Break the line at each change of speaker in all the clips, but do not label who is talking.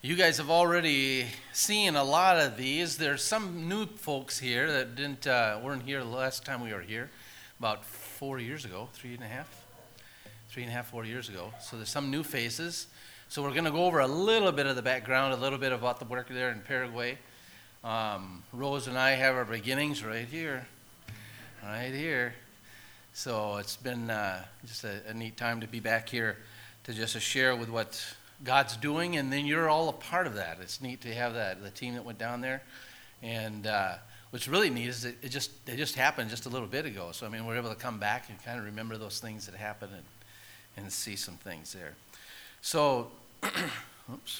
You guys have already seen a lot of these. There's some new folks here that weren't here the last time we were here, about 4 years ago, 4 years ago. So there's some new faces. So we're going to go over a little bit of the background, a little bit about the work there in Paraguay. Rose and I have our beginnings right here. So it's been just a neat time to be back here to just share with what God's doing, and then you're all a part of that. It's neat to have the team that went down there, and what's really neat is it just happened just a little bit ago. So I mean, we're able to come back and kind of remember those things that happened and see some things there. So, oops.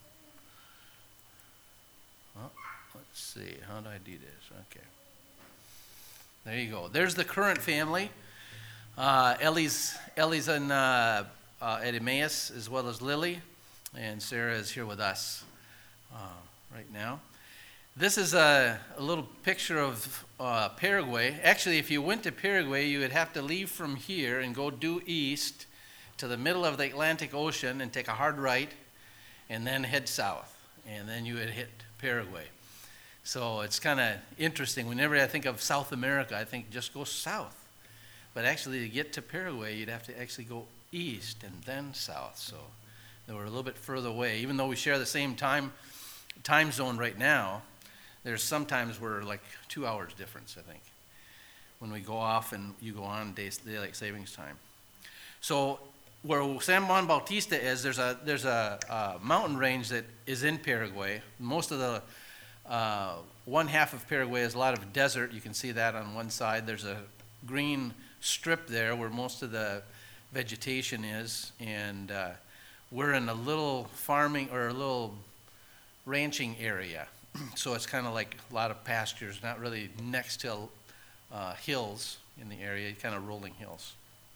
Well, let's see. How do I do this? Okay. There you go. There's the current family. Ellie's in at Emmaus, as well as Lily, and Sarah is here with us right now. This is a little picture of Paraguay. Actually, if you went to Paraguay, you would have to leave from here and go due east to the middle of the Atlantic Ocean and take a hard right, and then head south, and then you would hit Paraguay. So it's kind of interesting. Whenever I think of South America, I think just go south. But actually, to get to Paraguay, you'd have to actually go east and then south. So they were a little bit further away. Even though we share the same time zone right now, there's sometimes we're like 2 hours difference, I think, when we go off and you go on daylight savings time. So where San Juan Bautista is, there's a mountain range that is in Paraguay. Most of the one half of Paraguay is a lot of desert. You can see that on one side. There's a green strip there where most of the vegetation is, and we're in a little farming or a little ranching area. So it's kind of like a lot of pastures, not really next to hills in the area, kind of rolling hills.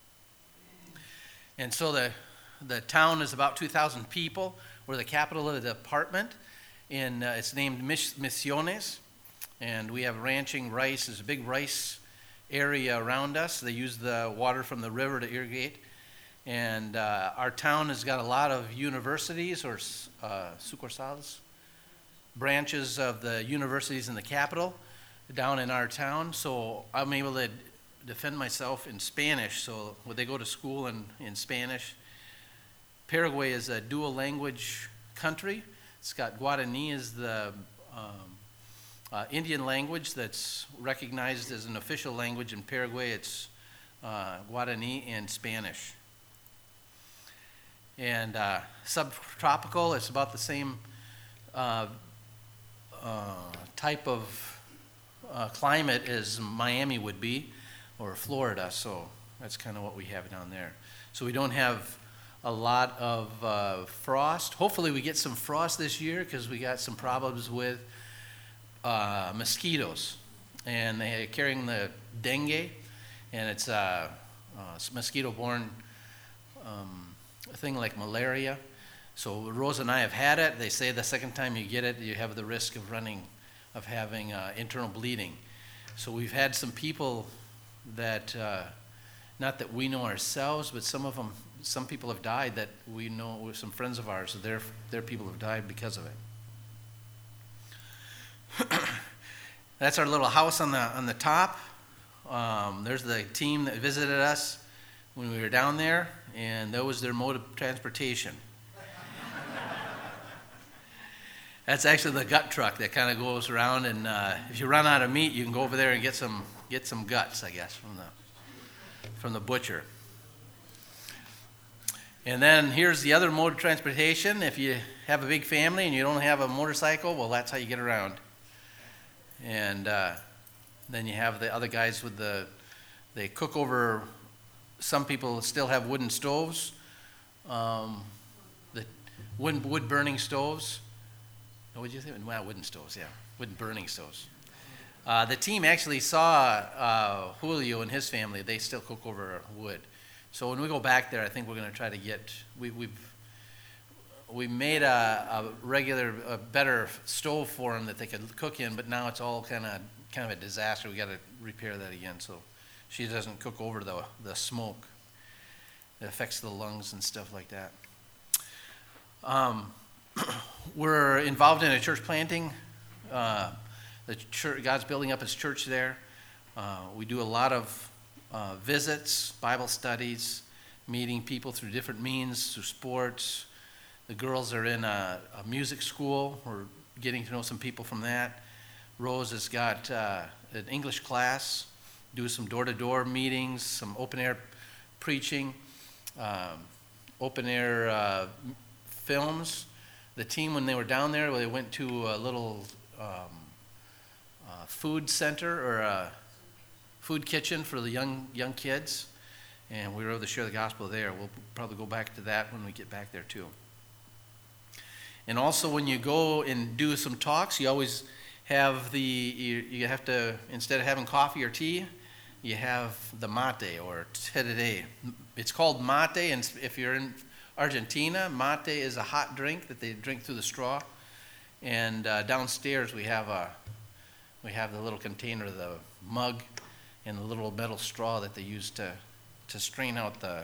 And so the town is about 2,000 people. We're the capital of the department, and it's named Misiones, and we have ranching rice. There's a big rice area around us. They use the water from the river to irrigate. And our town has got a lot of universities or sucursales, branches of the universities in the capital down in our town. So I'm able to defend myself in Spanish. So when they go to school in Spanish, Paraguay is a dual language country. It's got Guarani as the Indian language that's recognized as an official language in Paraguay. It's Guarani and Spanish. And subtropical, it's about the same type of climate as Miami would be, or Florida, so that's kind of what we have down there. So we don't have a lot of frost. Hopefully we get some frost this year because we got some problems with mosquitoes, and they're carrying the dengue, and it's mosquito-borne thing like malaria. So Rose and I have had it. They say the second time you get it, you have the risk of having internal bleeding. So we've had some people that, not that we know ourselves, but some people have died that we know, some friends of ours, so their people have died because of it. That's our little house on the top. There's the team that visited us when we were down there, and that was their mode of transportation. That's actually the gut truck that kind of goes around, and if you run out of meat, you can go over there and get some guts, I guess, from the butcher. And then here's the other mode of transportation. If you have a big family and you don't have a motorcycle, well, that's how you get around. And then you have the other guys with they cook over. Some people still have wooden stoves, the wood burning stoves. What would you say? Well, wooden stoves, yeah, wooden burning stoves. The team actually saw Julio and his family. They still cook over wood. So when we go back there, I think we're going to try to get. We made a better stove for them that they could cook in, but now it's all kind of a disaster. We got to repair that again, so she doesn't cook over the smoke. It affects the lungs and stuff like that. We're involved in a church planting. The church, God's building up his church there. We do a lot of visits, Bible studies, meeting people through different means, through sports. The girls are in a music school. We're getting to know some people from that. Rose has got an English class, do some door-to-door meetings, some open-air preaching, open-air films. The team, when they were down there, they went to a little food center or a food kitchen for the young kids, and we were able to share the gospel there. We'll probably go back to that when we get back there too. And also, when you go and do some talks, you always have you have to, instead of having coffee or tea, you have the mate or tereré. It's called mate, and if you're in Argentina, mate is a hot drink that they drink through the straw. And downstairs we have the little container, the mug, and the little metal straw that they use to strain out the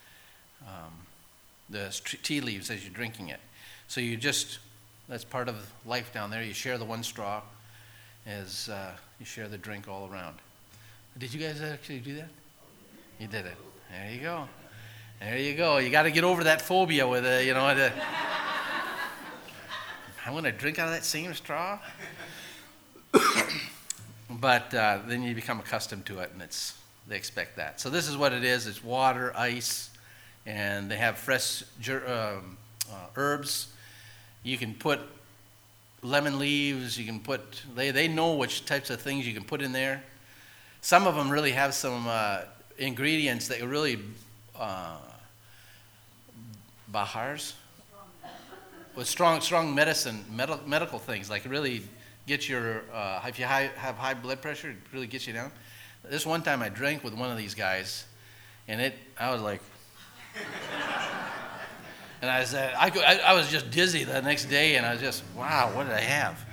tea leaves as you're drinking it. So that's part of life down there. You share the one straw as you share the drink all around. Did you guys actually do that? You did it. There you go. There you go. You got to get over that phobia with I'm going to drink out of that same straw. But then you become accustomed to it, and they expect that. So this is what it is. It's water, ice, and they have fresh herbs. You can put lemon leaves. You can put. They know which types of things you can put in there. Some of them really have some ingredients that really bahars with strong medicine, medical things, like really get your if you have high blood pressure, it really gets you down. This one time I drank with one of these guys, and I was like, and I was just dizzy the next day, and I was just, wow, what did I have?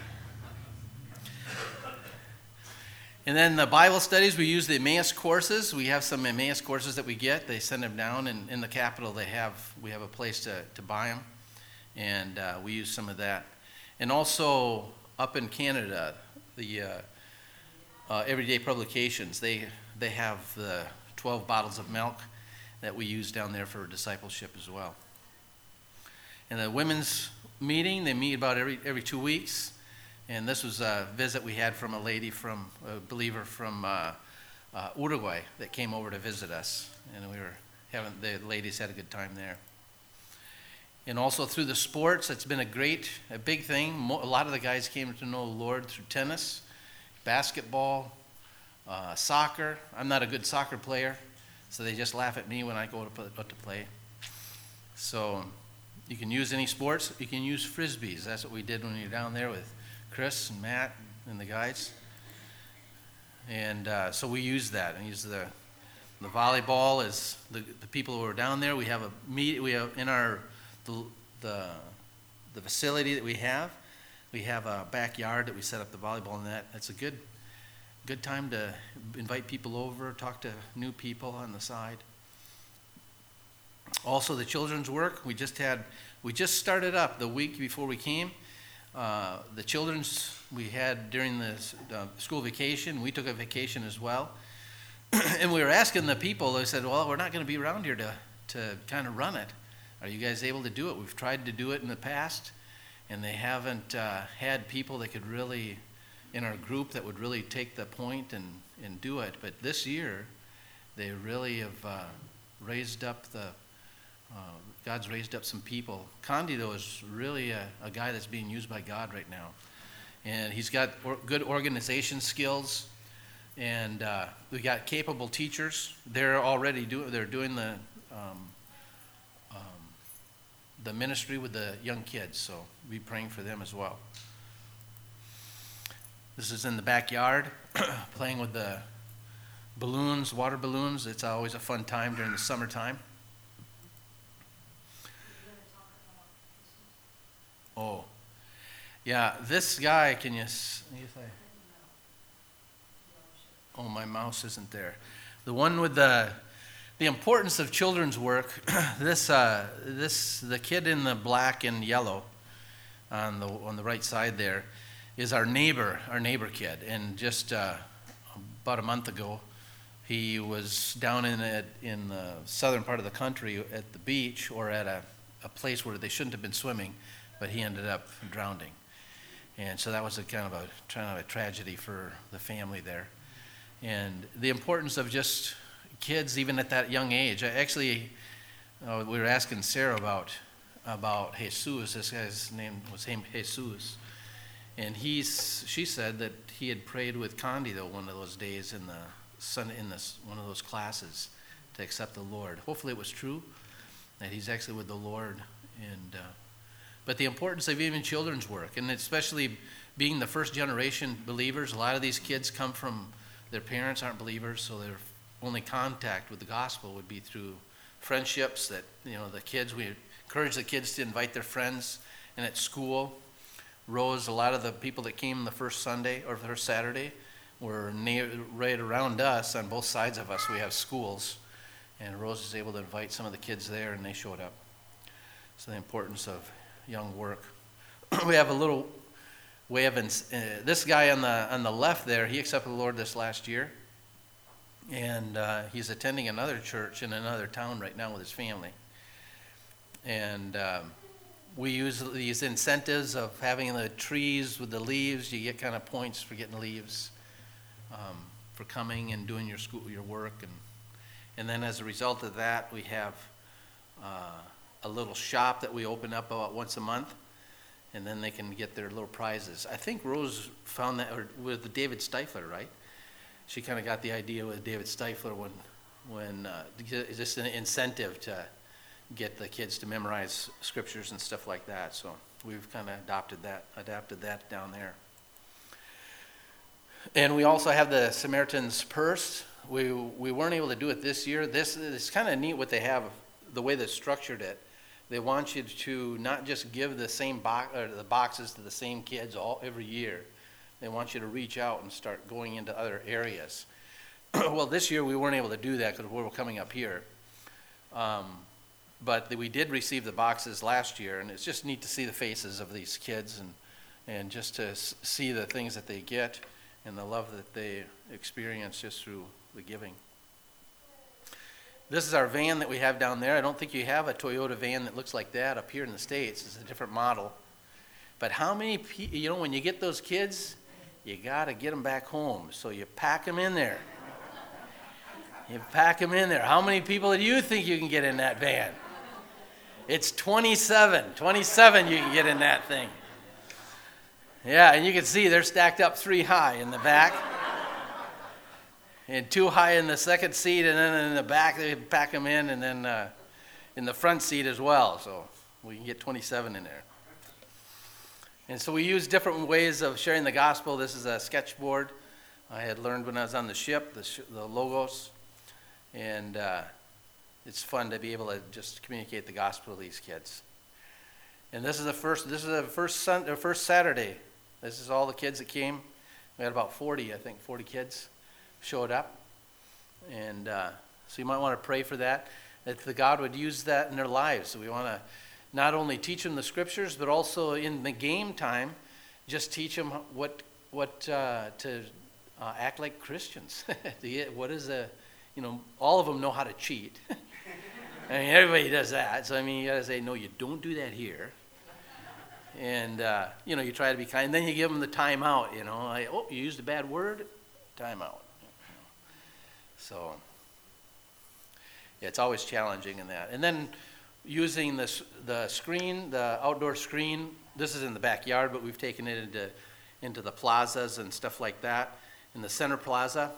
And then the Bible studies, we use the Emmaus courses. We have some Emmaus courses that we get. They send them down, and in the capital we have a place to buy them, and we use some of that. And also up in Canada, the Everyday Publications, they have the 12 bottles of milk that we use down there for discipleship as well. And the women's meeting, they meet about every 2 weeks. And this was a visit we had from a believer from Uruguay that came over to visit us. And the ladies had a good time there. And also through the sports, it's been a big thing. A lot of the guys came to know the Lord through tennis, basketball, soccer. I'm not a good soccer player, so they just laugh at me when I go to play. So you can use any sports. You can use Frisbees. That's what we did when we were down there with Chris and Matt and the guys. And so we use that. And use the volleyball as the people who are down there. We have in our the facility that we have a backyard that we set up the volleyball net. That's a good time to invite people over, talk to new people on the side. Also the children's work, we just started up the week before we came. The children's we had during the school vacation. We took a vacation as well. And we were asking the people, they said, well, we're not going to be around here to kind of run it. Are you guys able to do it? We've tried to do it in the past, and they haven't had people that could really, in our group, that would really take the point and do it. But this year, they really have raised up God's raised up some people. Condi, though, is really a guy that's being used by God right now. And he's got good organization skills, and we got capable teachers. They're already doing the ministry with the young kids, so we'll be praying for them as well. This is in the backyard, playing with the balloons, water balloons. It's always a fun time during the summertime. Oh, yeah, this guy, can you say? Oh, my mouse isn't there. The one with the importance of children's work, the kid in the black and yellow, on the right side there, is our neighbor kid. And just about a month ago, he was down in the southern part of the country at the beach, or at a place where they shouldn't have been swimming, but he ended up drowning. And so that was a kind of a tragedy for the family there. And the importance of just kids, even at that young age. We were asking Sarah about Jesus. This guy's name was Jesus. And she said that he had prayed with Condi, though, one of those days in one of those classes to accept the Lord. Hopefully it was true, that he's actually with the Lord. But the importance of even children's work, and especially being the first generation believers. A lot of these kids come from, their parents aren't believers, so their only contact with the gospel would be through friendships that, we encourage the kids to invite their friends. And at school, Rose, a lot of the people that came the first Sunday or first Saturday were right around us. On both sides of us, we have schools. And Rose was able to invite some of the kids there, and they showed up. So the importance of young work. We have a little way of, this guy on the left there, he accepted the Lord this last year. And he's attending another church in another town right now with his family. And we use these incentives of having the trees with the leaves. You get kind of points for getting leaves, for coming and doing your work. And then as a result of that, we have a little shop that we open up about once a month, and then they can get their little prizes. I think Rose found that with David Stifler, right? She kind of got the idea with David Stifler when just an incentive to get the kids to memorize scriptures and stuff like that. So we've kind of adapted that down there. And we also have the Samaritan's Purse. We weren't able to do it this year. This is kind of neat what they have, the way they structured it. They want you to not just give the same the boxes to the same kids every year. They want you to reach out and start going into other areas. Well, this year we weren't able to do that because we were coming up here. But we did receive the boxes last year, and it's just neat to see the faces of these kids and just to see the things that they get and the love that they experience just through the giving. This is our van that we have down there. I don't think you have a Toyota van that looks like that up here in the States. It's a different model. But how many people, when you get those kids, you got to get them back home. So you pack them in there. You pack them in there. How many people do you think you can get in that van? It's 27. 27 you can get in that thing. Yeah, and you can see they're stacked up 3 high in the back. And 2 high in the second seat, and then in the back they pack them in, and then in the front seat as well. So we can get 27 in there. And so we use different ways of sharing the gospel. This is a sketchboard I had learned when I was on the ship, the logos. And it's fun to be able to just communicate the gospel to these kids. And this is the first Saturday. This is all the kids that came. We had about 40 kids showed up. And so you might want to pray for that the God would use that in their lives. So we want to not only teach them the scriptures, but also in the game time, just teach them what to act like Christians. All of them know how to cheat. I mean, everybody does that. So, you got to say, no, you don't do that here. And, you try to be kind. And then you give them the time out, you used a bad word, time out. So, yeah, it's always challenging in that. And then using the screen, the outdoor screen, this is in the backyard, but we've taken it into the plazas and stuff like that. In the center plaza,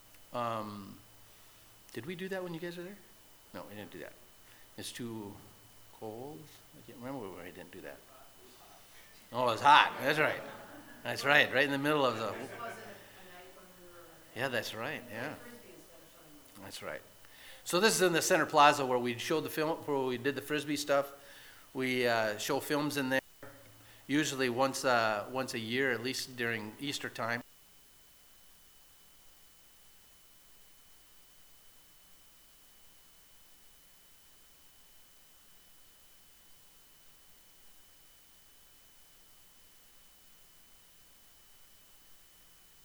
did we do that when you guys were there? No, we didn't do that. It's too cold. I can't remember where we didn't do that. Oh, it was hot. That's right. That's right. Right in the middle of the. Yeah, that's right. Yeah. That's right. So this is in the center plaza where we showed the film, where we did the Frisbee stuff. We show films in there, usually once a year, at least during Easter time.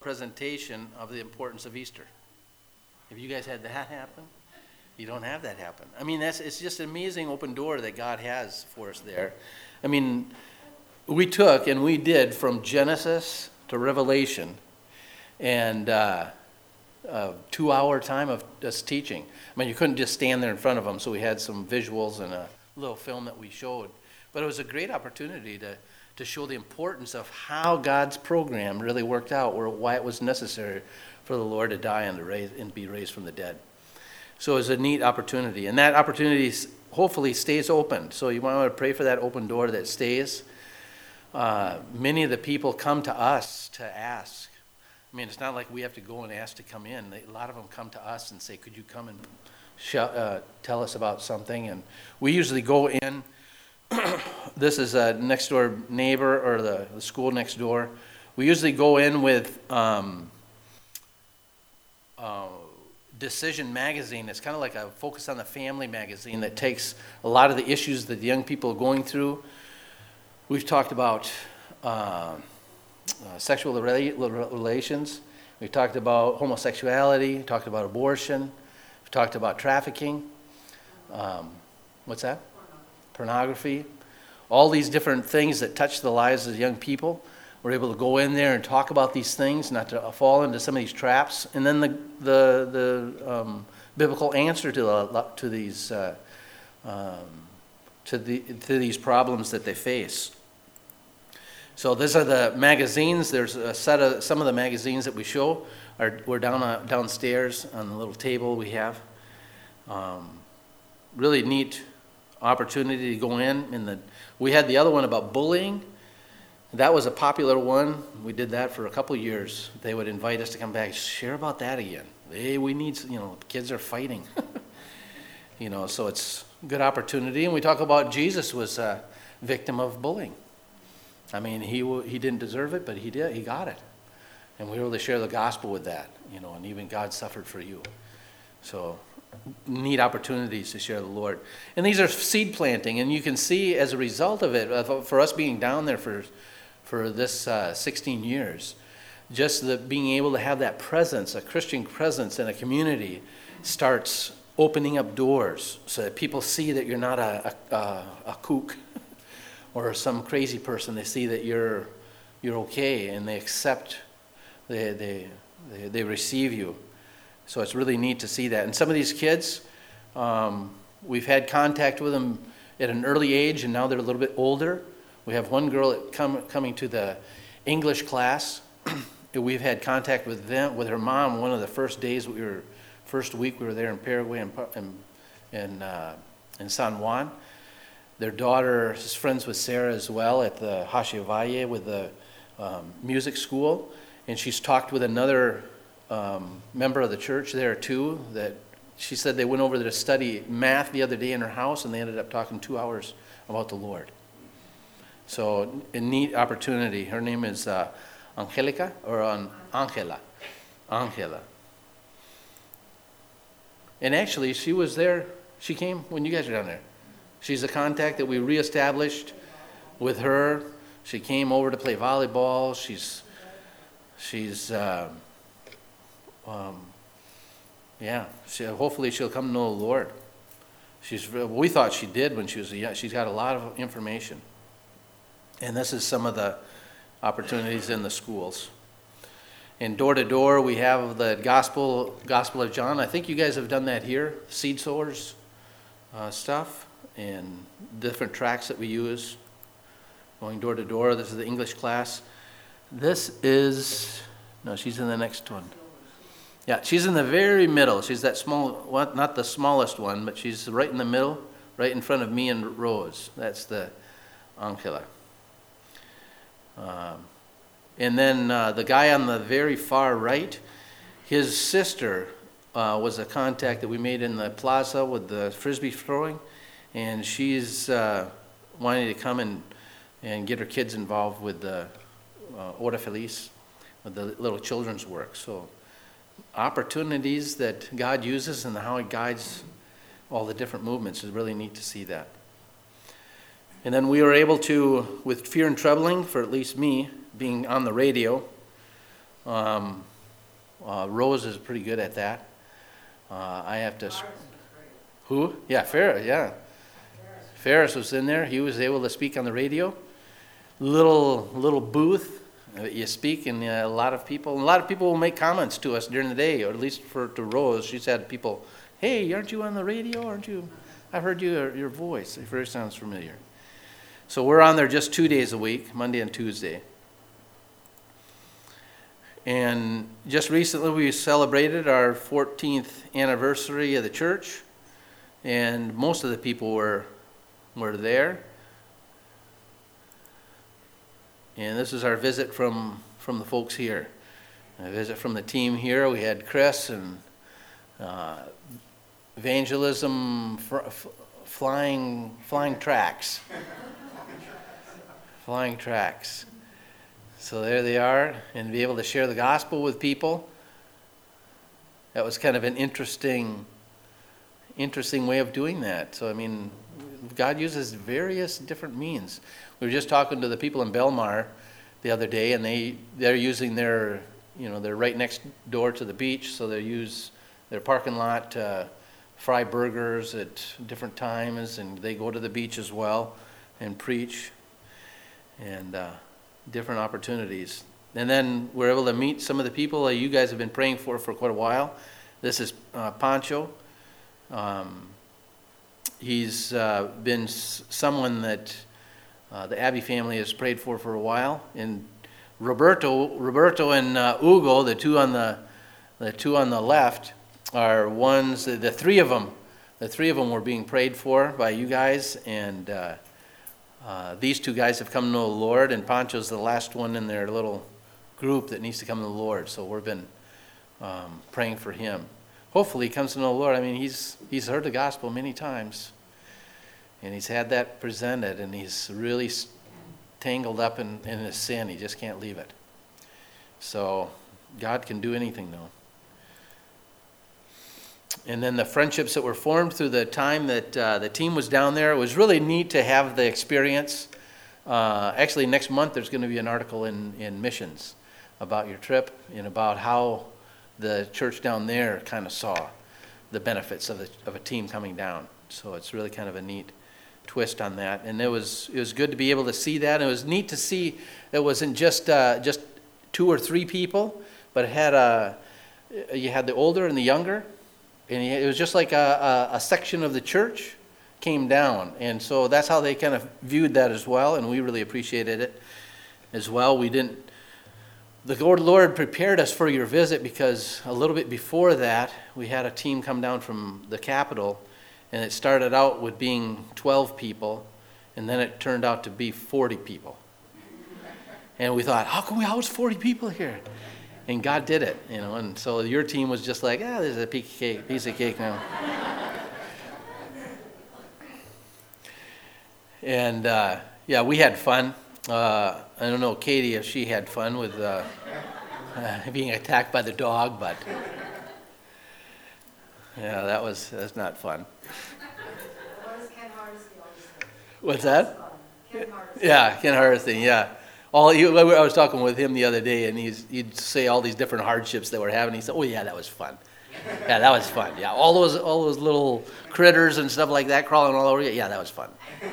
presentation of the importance of Easter. Have you guys had that happen? You don't have that happen. I mean, it's just an amazing open door that God has for us there. I mean, we took and we did from Genesis to Revelation, and a 2-hour time of us teaching. I mean, you couldn't just stand there in front of them, so we had some visuals and a little film that we showed. But it was a great opportunity to show the importance of how God's program really worked out, or why it was necessary for the Lord to die and be raised from the dead. So it was a neat opportunity, and that opportunity hopefully stays open. So you want to pray for that open door that stays. Many of the people come to us to ask. I mean, it's not like we have to go and ask to come in. A lot of them come to us and say, could you come and tell us about something? And we usually go in. This is a next door neighbor, or the school next door. We usually go in with Decision magazine. It's kind of like a Focus on the Family magazine that takes a lot of the issues that the young people are going through. We've talked about sexual relations. We've talked about homosexuality. We've talked about abortion. We've talked about trafficking. What's that? Pornography. All these different things that touch the lives of young people. We're able to go in there and talk about these things, not to fall into some of these traps. And then the biblical answer to these problems that they face. So these are the magazines. There's a set of some of the magazines that we show. We're downstairs on the little table we have. Really neat opportunity to go in. We had the other one about bullying. That was a popular one. We did that for a couple of years. They would invite us to come back, share about that again. Hey, we need, kids are fighting. So it's a good opportunity. And we talk about Jesus was a victim of bullying. I mean, he didn't deserve it, but he did. He got it. And we really share the gospel with that, and even God suffered for you. So neat opportunities to share the Lord. And these are seed planting, and you can see as a result of it, for us being down there for this 16 years, just being able to have that presence, a Christian presence in a community, starts opening up doors so that people see that you're not a kook or some crazy person. They see that you're okay, and they accept, they receive you. So it's really neat to see that. And some of these kids, we've had contact with them at an early age, and now they're a little bit older. We have one girl coming to the English class. We've had contact with her mom. One of the first days first week we were there in Paraguay and in San Juan. Their daughter is friends with Sarah as well at the Hacia Valle with the music school, and she's talked with another member of the church there too. That she said they went over there to study math the other day in her house, and they ended up talking 2 hours about the Lord. So a neat opportunity. Her name is Angelica or Angela. And actually, she was there. She came when you guys were down there. She's a contact that we reestablished with her. She came over to play volleyball. Hopefully she'll come to know the Lord. We thought she did when she was young. She's got a lot of information. And this is some of the opportunities in the schools. And door to door, we have the Gospel of John. I think you guys have done that here, seed sowers stuff, and different tracts that we use. Going door to door. This is the English class. She's in the next one. Yeah, she's in the very middle. She's that small, well, not the smallest one, but she's right in the middle, right in front of me and Rose. That's the Angela. And then the guy on the very far right, his sister was a contact that we made in the plaza with the frisbee throwing, and she's wanting to come and get her kids involved with the Hora Feliz, with the little children's work. So opportunities that God uses and how He guides all the different movements is really neat to see that. And then we were able to, with fear and trembling, for at least me, being on the radio, Rose is pretty good at that. I have to. Who? Yeah, Ferris. Yeah, Ferris was in there. He was able to speak on the radio. Little booth. You speak, and a lot of people will make comments to us during the day, or at least to Rose. She's had people, "Hey, aren't you on the radio? Aren't you? I've heard your voice. It very sounds familiar." So we're on there just 2 days a week, Monday and Tuesday. And just recently we celebrated our 14th anniversary of the church, and most of the people were there. And this is our visit from the folks here. A visit from the team here. We had Chris and evangelism flying tracks. Flying tracks. So there they are, and be able to share the gospel with people. That was kind of an interesting way of doing that. So I mean, God uses various different means. We were just talking to the people in Belmar the other day, and they're using they're right next door to the beach, so they use their parking lot to fry burgers at different times, and they go to the beach as well and preach, and different opportunities. And then we're able to meet some of the people you guys have been praying for quite a while. This is Pancho. He's been someone that the Abbey family has prayed for a while, and Roberto and Ugo, the two on the left, are ones. The three of them were being prayed for by you guys, and these two guys have come to know the Lord, and Pancho's the last one in their little group that needs to come to the Lord. So we've been praying for him. Hopefully he comes to know the Lord. I mean, he's heard the gospel many times, and he's had that presented, and he's really tangled up in his sin. He just can't leave it. So God can do anything, though. And then the friendships that were formed through the time that the team was down there, it was really neat to have the experience. Actually, next month there's going to be an article in Missions about your trip and about how the church down there kind of saw the benefits of a team coming down. So it's really kind of a neat twist on that. And it was good to be able to see that. And it was neat to see it wasn't just 2 or 3 people, but you had the older and the younger. And it was just like a section of the church came down. And so that's how they kind of viewed that as well, and we really appreciated it as well. The Lord prepared us for your visit, because a little bit before that, we had a team come down from the capital, and it started out with being 12 people, and then it turned out to be 40 people. And we thought, how come we house 40 people here? And God did it, and so your team was just like, there's a piece of cake now. And we had fun. I don't know, Katie, if she had fun with being attacked by the dog, but yeah, that's not fun. What's that? Ken Hardesty. Yeah, Ken Hardesty, yeah. I was talking with him the other day, and he'd say all these different hardships that we're having. He said, "Oh yeah, that was fun. Yeah, that was fun. Yeah, all those little critters and stuff like that crawling all over you. Yeah, that was fun."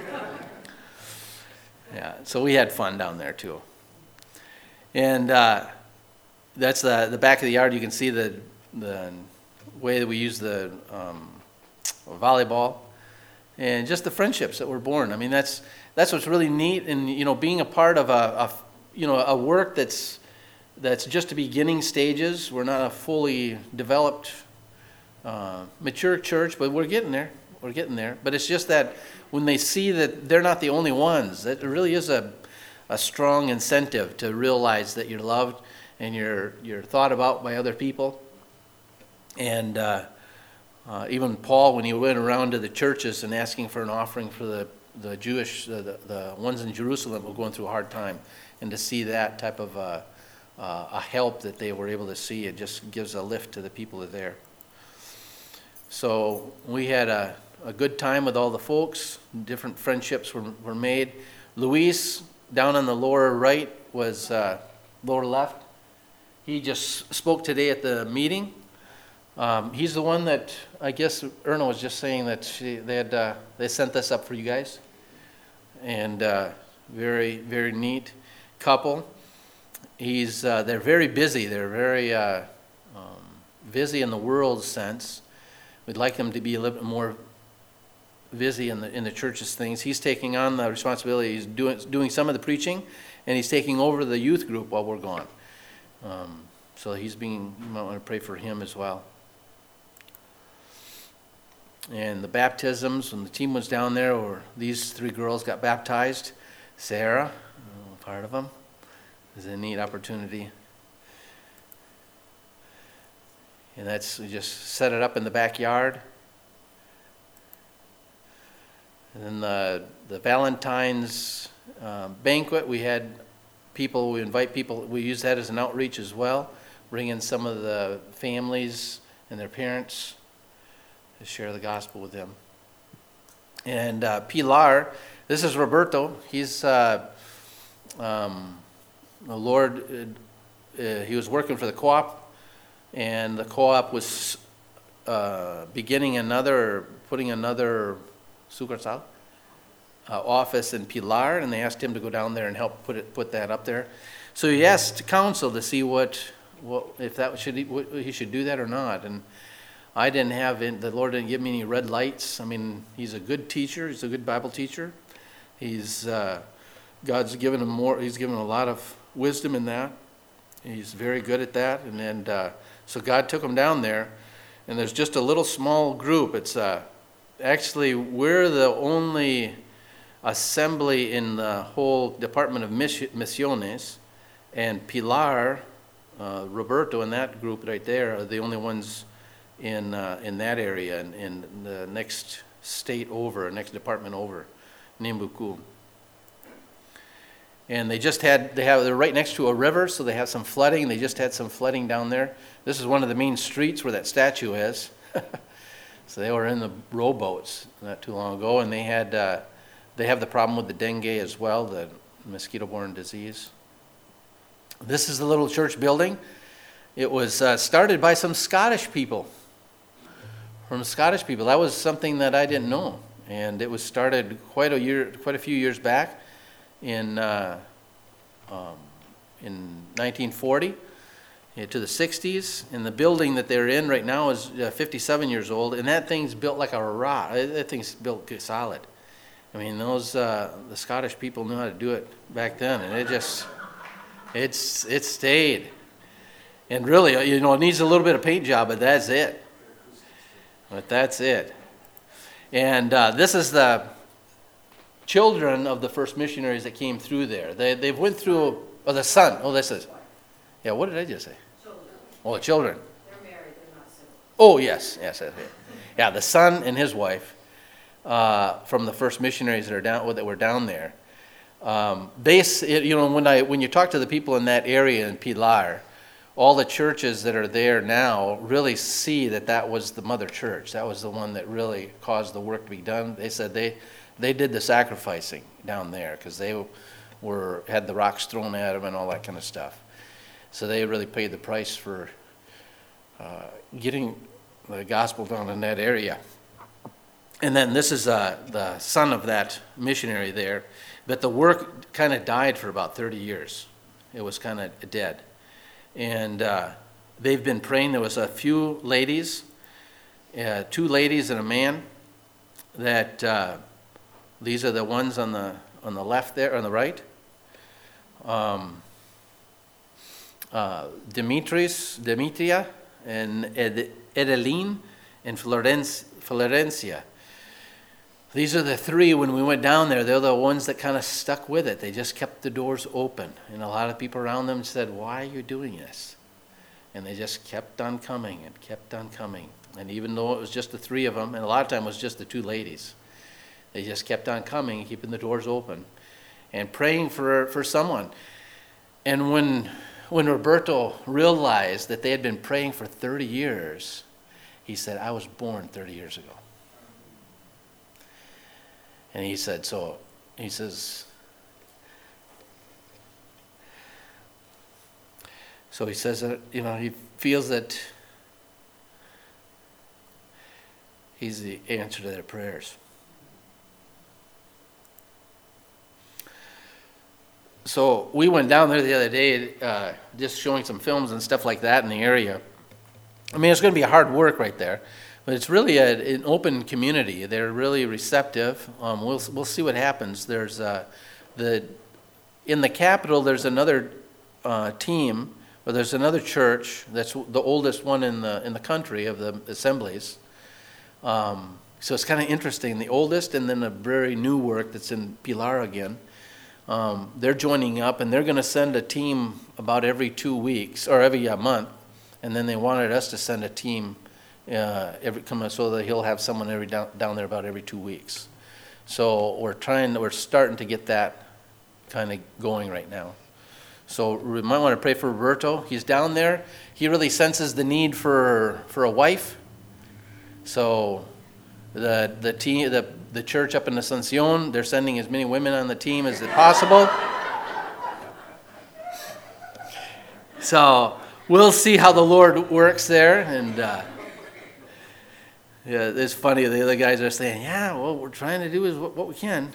Yeah, so we had fun down there too. And that's the back of the yard. You can see the way that we use the volleyball, and just the friendships that were born. I mean, that's what's really neat, and being a part of a work that's just the beginning stages. We're not a fully developed, mature church, but we're getting there. We're getting there. But it's just that when they see that they're not the only ones, that it really is a strong incentive to realize that you're loved and you're thought about by other people. And even Paul, when he went around to the churches and asking for an offering for the Jewish, the ones in Jerusalem were going through a hard time, and to see that type of a help that they were able to see, it just gives a lift to the people that are there. So we had a good time with all the folks. Different friendships were made. Luis, down on the lower right, was lower left. He just spoke today at the meeting. He's the one that, I guess Erna was just saying that they sent this up for you guys. And very, very neat couple. They're very busy. They're very busy in the world sense. We'd like them to be a little bit more busy in the church's things. He's taking on the responsibility. He's doing some of the preaching, and he's taking over the youth group while we're gone. So you might want to pray for him as well. And the baptisms, when the team was down there, or these 3 girls got baptized. Sarah, part of them, is a neat opportunity. And we just set it up in the backyard. And then the Valentine's banquet, we invite people, we use that as an outreach as well, bring in some of the families and their parents to share the gospel with them. And Pilar, this is Roberto. He's the Lord. He was working for the co-op, and the co-op was putting another sucursal office in Pilar, and they asked him to go down there and help put that up there. So he asked council to see he should do that or not. And I the Lord didn't give me any red lights. I mean, he's a good teacher. He's a good Bible teacher. God's given him more. He's given him a lot of wisdom in that. He's very good at that. And so God took him down there, and there's just a little small group. It's actually, we're the only assembly in the whole Department of Misiones, and Pilar, Roberto, and that group right there are the only ones in that area, in the next state over, next department over, Nimbuku. And they're right next to a river, so they have some flooding. They just had some flooding down there. This is one of the main streets where that statue is. So they were in the rowboats not too long ago, and they have the problem with the dengue as well, the mosquito-borne disease. This is the little church building. It was started by some Scottish people. That was something that I didn't know, and it was started quite a few years back in 1940 to the 60s. And the building that they're in right now is 57 years old, and that thing's built like a rock. That thing's built solid. I mean, the Scottish people knew how to do it back then, and it stayed. And really, it needs a little bit of paint job, but that's it. And this is the children of the first missionaries that came through there. They've went through, the son. Oh, this is, yeah, what did I just say? Children. Oh, the children.
They're married, they're not single.
Oh, yes. Yeah, the son and his wife from the first missionaries that were down there. When you talk to the people in that area in Pilar, all the churches that are there now really see that was the mother church. That was the one that really caused the work to be done. They said they did the sacrificing down there because they had the rocks thrown at them and all that kind of stuff. So they really paid the price for getting the gospel down in that area. And then this is the son of that missionary there. But the work kind of died for about 30 years. It was kind of dead. And they've been praying. There was a few ladies, 2 ladies and a man, that these are the ones on the left there, on the right. Demetria, and Edeline, and Florencia. These are the 3 when we went down there. They're the ones that kind of stuck with it. They just kept the doors open. And a lot of people around them said, "Why are you doing this?" And they just kept on coming and kept on coming. And even though it was just the 3 of them, and a lot of time it was just the 2 ladies, they just kept on coming, keeping the doors open, and praying for someone. And when Roberto realized that they had been praying for 30 years, he said, "I was born 30 years ago." And he says, So he says that, he feels that he's the answer to their prayers. So we went down there the other day, just showing some films and stuff like that in the area. I mean, it's going to be hard work right there, but it's really an open community. They're really receptive. We'll see what happens. There's in the capital. There's another team, or there's another church that's the oldest one in the country of the assemblies. So it's kind of interesting. The oldest, and then a very new work that's in Pilar again. They're joining up, and they're going to send a team about every 2 weeks or every month, and then they wanted us to send a team so that he'll have someone down there about every 2 weeks. So we're starting to get that kind of going right now. So we might want to pray for Roberto. He's down there. He really senses the need for a wife. So the team, the church up in Asuncion, they're sending as many women on the team as possible. So we'll see how the Lord works there. And it's funny. The other guys are saying, "Yeah, well, we're trying to do is what we can."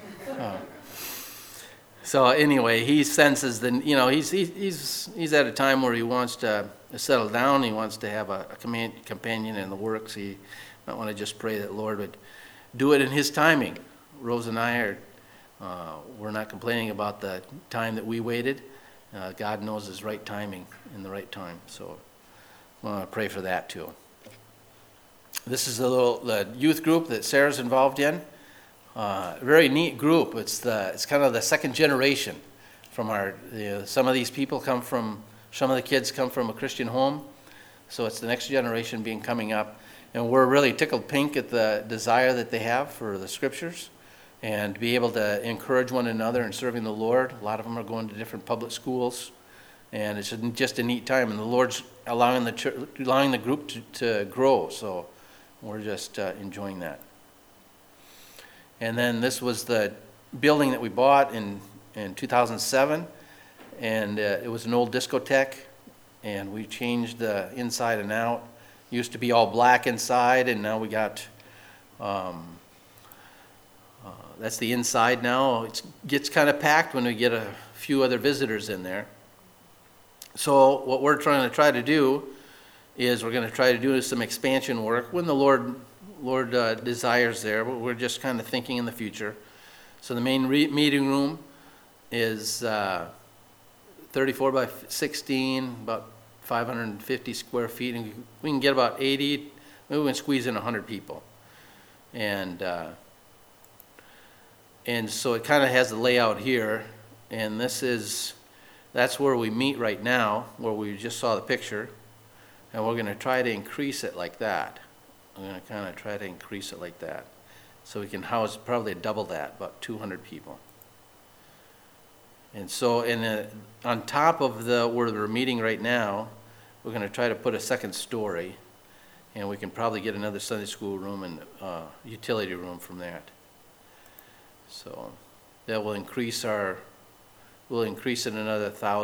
So anyway, he senses he's at a time where he wants to settle down. He wants to have a companion in the works. He might want to just pray that the Lord would do it in His timing. Rose and I we're not complaining about the time that we waited. God knows His right timing in the right time. So I want to pray for that too. This is the youth group that Sarah's involved in. Very neat group. It's kind of the second generation from some of these people some of the kids come from a Christian home, so it's the next generation coming up, and we're really tickled pink at the desire that they have for the scriptures and to be able to encourage one another in serving the Lord. A lot of them are going to different public schools, and it's just a neat time, and the Lord's allowing the group to grow, so we're just enjoying that. And then this was the building that we bought in 2007, and it was an old discotheque, and we changed the inside and out. It used to be all black inside, and now we got, that's the inside now. It gets kind of packed when we get a few other visitors in there. So what we're trying to do is we're going to try to do some expansion work when the Lord desires there, but we're just kind of thinking in the future. So the main meeting room is 34 by 16, about 550 square feet, and we can get about 80, maybe we can squeeze in 100 people. And so it kind of has the layout here, and that's where we meet right now, where we just saw the picture, and we're going to try to increase it like that. I'm going to kind of try to increase it like that, so we can house probably double that, about 200 people. And so on top of where we're meeting right now, we're going to try to put a second story, and we can probably get another Sunday school room and utility room from that. So that will increase we'll increase it another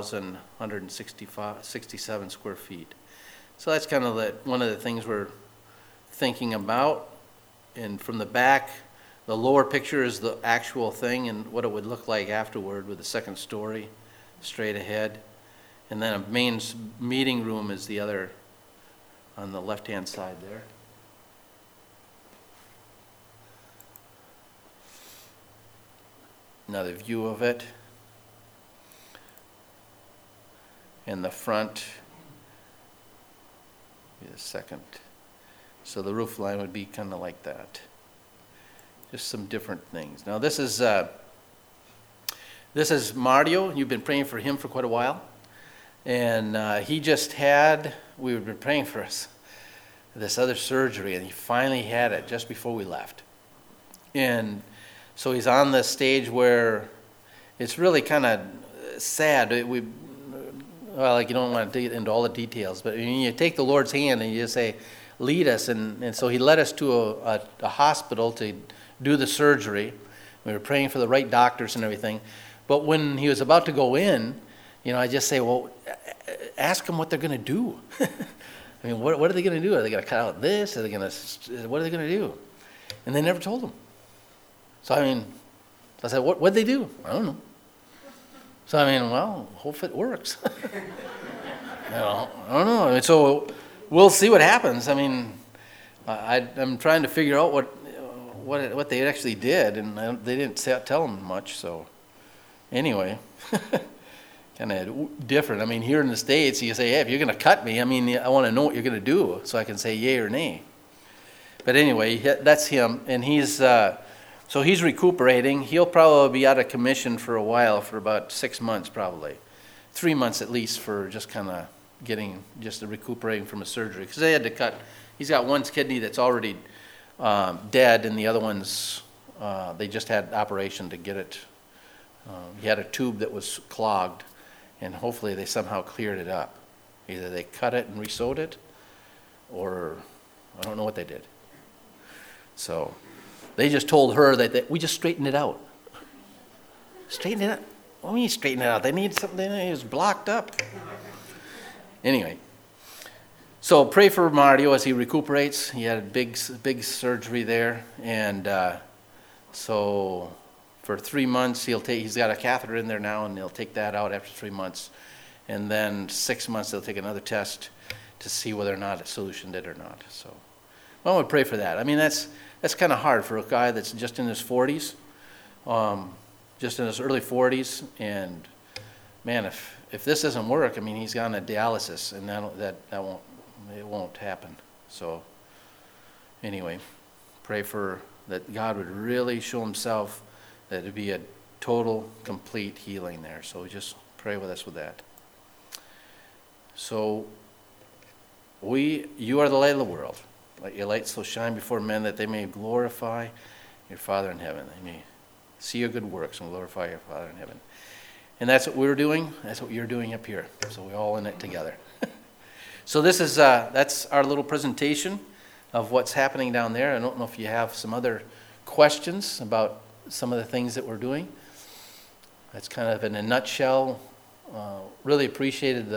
1,167 square feet. So that's kind of one of the things we're thinking about. And from the back, the lower picture is the actual thing and what it would look like afterward with the second story straight ahead. And then a main meeting room is the other on the left-hand side there. Another view of it. And the front, the second. So the roof line would be kind of like that. Just some different things. Now this is Mario. You've been praying for him for quite a while. And we've been praying for this other surgery, and he finally had it just before we left. And so he's on this stage where it's really kind of sad. You don't want to get into all the details, but you take the Lord's hand and you just say, lead us. And so he led us to a hospital to do the surgery. We were praying for the right doctors and everything. But when he was about to go in, I just say, well, ask them what they're going to do. I mean, what are they going to do? Are they going to cut out this? What are they going to do? And they never told them. So, I said, what'd they do? I don't know. So, well, hope it works. I don't know. And so we'll see what happens. I'm trying to figure out what they actually did, and they didn't tell them much. So anyway, kind of different. Here in the States, you say, hey, if you're going to cut me, I want to know what you're going to do so I can say yay or nay. But anyway, that's him, and he's recuperating. He'll probably be out of commission for a while, for about 6 months probably. 3 months at least for just kind of recuperating from a surgery. Because they had to cut, he's got one kidney that's already dead, and the other one's, they just had operation to get it. He had a tube that was clogged, and hopefully they somehow cleared it up. Either they cut it and re-sewed it, or I don't know what they did. So they just told her that we just straightened it out. Straighten it out? What do you mean straighten it out? They need something. It was blocked up. Anyway, so pray for Mario as he recuperates. He had a big surgery there, and so for 3 months he's got a catheter in there now, and they'll take that out after 3 months, and then 6 months they'll take another test to see whether or not it solutioned it or not. So, well, I would pray for that. That's kind of hard for a guy that's just in his 40s, just in his early 40s, and man, if this doesn't work, he's gone to dialysis, and it won't happen. So anyway, pray for that God would really show himself, that it'd be a total, complete healing there. So just pray with us with that. So you are the light of the world. Let your light so shine before men that they may glorify your Father in heaven. They may see your good works and glorify your Father in heaven. And that's what we're doing. That's what you're doing up here. So we're all in it together. So that's our little presentation of what's happening down there. I don't know if you have some other questions about some of the things that we're doing. That's kind of in a nutshell. Really appreciated